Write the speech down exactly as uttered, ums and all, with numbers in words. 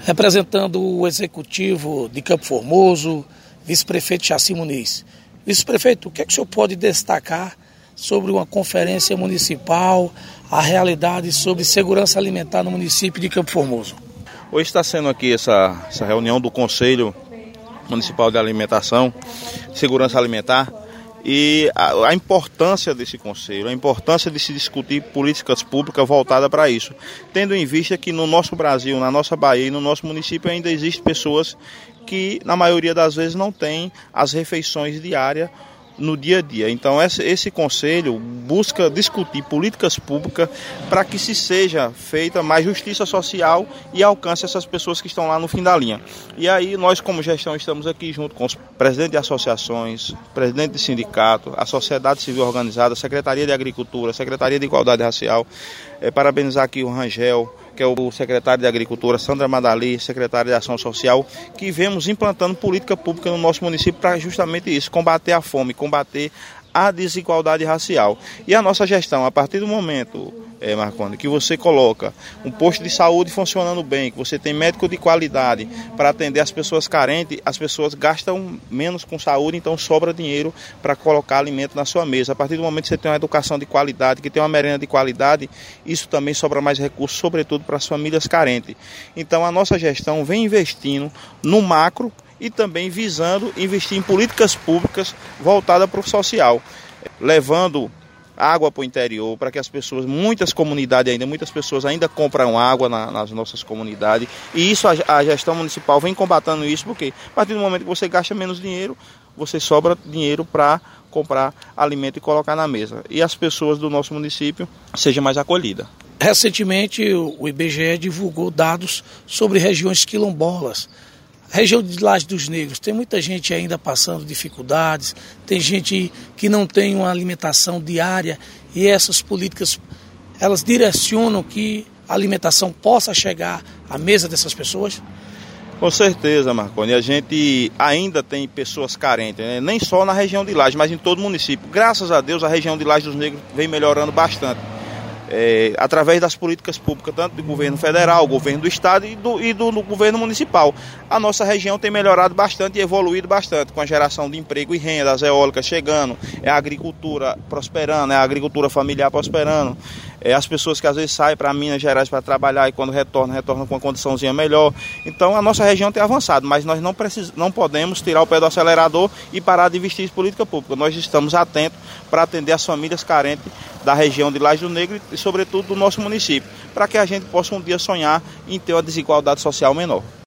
representando o executivo de Campo Formoso, vice-prefeito Jaci Muniz. Vice-prefeito, o que é que o senhor pode destacar sobre uma conferência municipal, a realidade sobre segurança alimentar no município de Campo Formoso? Hoje está sendo aqui essa, essa reunião do Conselho Municipal de Alimentação, Segurança Alimentar, e a, a importância desse conselho, a importância de se discutir políticas públicas voltadas para isso, tendo em vista que no nosso Brasil, na nossa Bahia e no nosso município ainda existem pessoas que na maioria das vezes não têm as refeições diárias no dia a dia. Então esse, esse conselho busca discutir políticas públicas para que se seja feita mais justiça social e alcance essas pessoas que estão lá no fim da linha. E aí nós como gestão estamos aqui junto com os presidentes de associações, presidente de sindicato, a sociedade civil organizada, a Secretaria de Agricultura, a Secretaria de Igualdade Racial, é, parabenizar aqui o Rangel, que é o secretário de Agricultura, Sandra Madali, secretária de Ação Social, que vemos implantando política pública no nosso município para justamente isso, combater a fome, combater a desigualdade racial. E a nossa gestão, a partir do momento, é, Marconi, que você coloca um posto de saúde funcionando bem, que você tem médico de qualidade para atender as pessoas carentes, as pessoas gastam menos com saúde, então sobra dinheiro para colocar alimento na sua mesa. A partir do momento que você tem uma educação de qualidade, que tem uma merenda de qualidade, isso também sobra mais recursos, sobretudo para as famílias carentes. Então a nossa gestão vem investindo no macro e também visando investir em políticas públicas voltadas para o social, levando água para o interior, para que as pessoas, muitas comunidades ainda, muitas pessoas ainda compram água na, nas nossas comunidades, e isso a, a gestão municipal vem combatendo isso, porque a partir do momento que você gasta menos dinheiro, você sobra dinheiro para comprar alimento e colocar na mesa, e as pessoas do nosso município sejam mais acolhidas. Recentemente o I B G E divulgou dados sobre regiões quilombolas. A região de Laje dos Negros, tem muita gente ainda passando dificuldades, tem gente que não tem uma alimentação diária e essas políticas, elas direcionam que a alimentação possa chegar à mesa dessas pessoas? Com certeza, Marconi, a gente ainda tem pessoas carentes, né? Nem só na região de Laje, mas em todo o município. Graças a Deus a região de Laje dos Negros vem melhorando bastante. É, através das políticas públicas, tanto do governo federal, governo do estado e do, e do, do governo municipal. A nossa região tem melhorado bastante e evoluído bastante, com a geração de emprego e renda, as eólicas chegando, é a agricultura prosperando, é a agricultura familiar prosperando, é as pessoas que às vezes saem para Minas Gerais para trabalhar e quando retornam, retornam com uma condiçãozinha melhor. Então a nossa região tem avançado, mas nós não, precis, não podemos tirar o pé do acelerador e parar de investir em política pública. Nós estamos atentos para atender as famílias carentes da região de Laje do Negro e sobretudo do nosso município, para que a gente possa um dia sonhar em ter uma desigualdade social menor.